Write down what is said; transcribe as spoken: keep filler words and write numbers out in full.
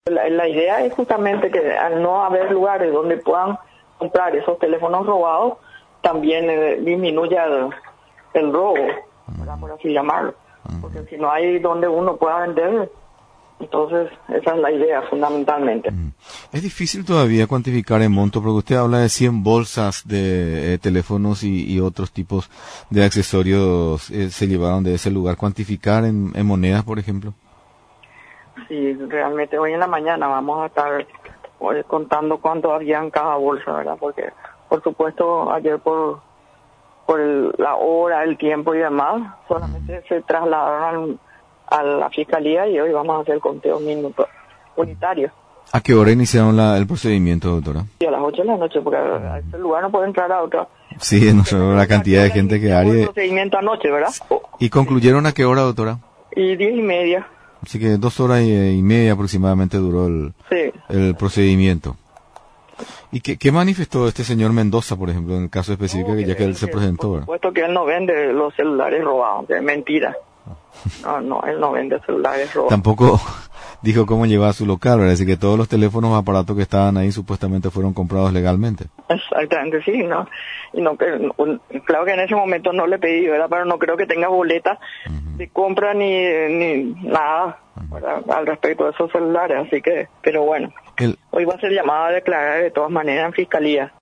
La, la idea es justamente que al no haber lugares donde puedan comprar esos teléfonos robados, también eh, disminuya el, el robo, ¿verdad? Por así llamarlo. Porque si no hay donde uno pueda vender, entonces esa es la idea fundamentalmente. Es difícil todavía cuantificar en monto, porque usted habla de cien bolsas de eh, teléfonos y, y otros tipos de accesorios eh, se llevaron de ese lugar. ¿Cuantificar en, en monedas, por ejemplo? Sí, realmente hoy en la mañana vamos a estar pues, contando cuánto había en cada bolsa, ¿verdad? Porque, por supuesto, ayer por por el, la hora, el tiempo y demás, solamente se trasladaron al, a la fiscalía y hoy vamos a hacer el conteo minuto, unitario. ¿A qué hora iniciaron la, el procedimiento, doctora? Sí, a las ocho de la noche, porque a, a ese lugar no puede entrar a otra. Sí, no sé, la cantidad de gente que hay. El procedimiento anoche, ¿verdad? ¿Y concluyeron a qué hora, doctora? Y diez y media. Así que dos horas y, y media aproximadamente duró el, sí. el procedimiento. ¿Y qué, qué manifestó este señor Mendoza, por ejemplo, en el caso específico, no, que ya que él se presentó? Por supuesto que él no vende los celulares robados, que es mentira. No, no, él no vende celulares robados. Tampoco dijo cómo llevaba su local, ¿verdad? Así que todos los teléfonos o aparatos que estaban ahí supuestamente fueron comprados legalmente. Exactamente, sí, ¿no? Y no, claro que en ese momento no le pedí, ¿verdad? Pero no creo que tenga boleta uh-huh. de compra ni, ni nada, ¿verdad? Al respecto de esos celulares, así que, pero bueno. El... Hoy va a ser llamado a declarar de todas maneras en fiscalía.